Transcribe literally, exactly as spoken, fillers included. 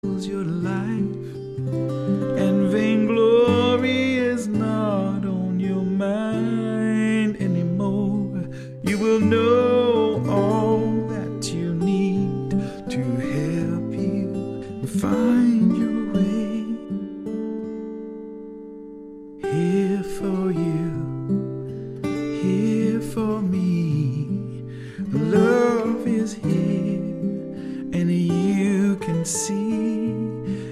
your life, and vainglory is not on your mind anymore. You will know all that you need to help you find your way.